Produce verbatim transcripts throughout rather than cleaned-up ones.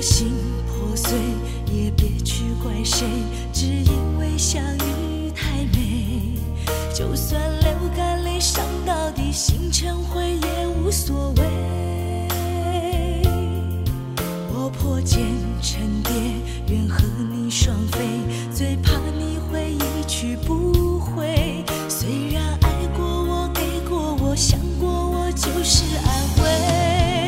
心破碎，也别去怪谁，只因为相遇太美。就算流干泪伤到底，心成灰也无所谓。我破茧成蝶，愿和你双飞，最怕你会一去不回。虽然爱过我，给过我，想过我，就是安慰。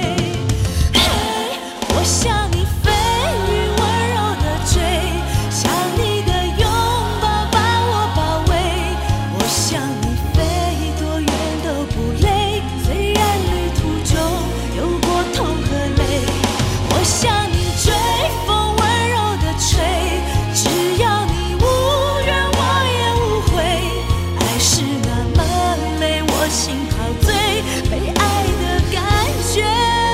我向你飞，雨温柔的追，想你的拥抱把我包围。我向你飞，多远都不累，虽然旅途中有过痛和泪。我向你追，风温柔的吹，只要你无怨我也无悔。爱是那么美，我心陶醉，被爱的感觉。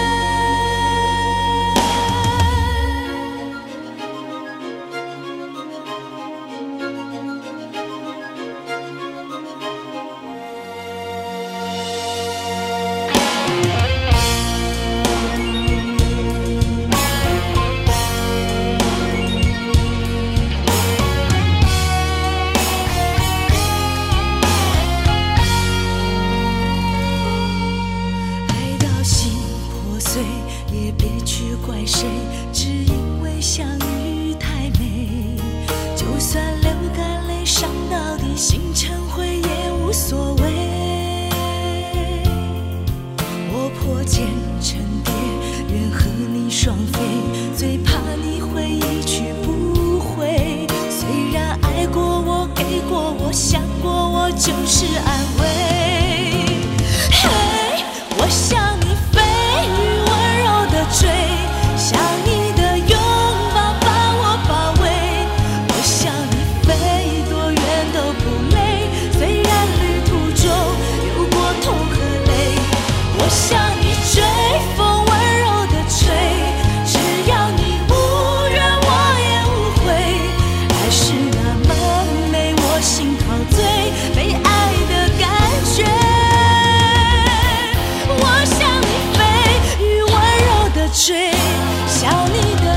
也别去怪谁，只因为相遇太美。就算流干泪伤到底，心成灰也无所谓。我破茧成蝶，愿和你双飞，最怕你会一去不回。虽然爱过我，给过我，想过我，就是安慰。嘿，我向你飞，雨温柔的追，想你的拥抱把我包围。我向你飞，多远都不累，虽然旅途中有过痛和泪。我向你追，风温柔的吹，只要你无怨我也无悔。爱是那么美，我心陶醉，被爱的感觉。我向你飞，雨温柔的吹，想你的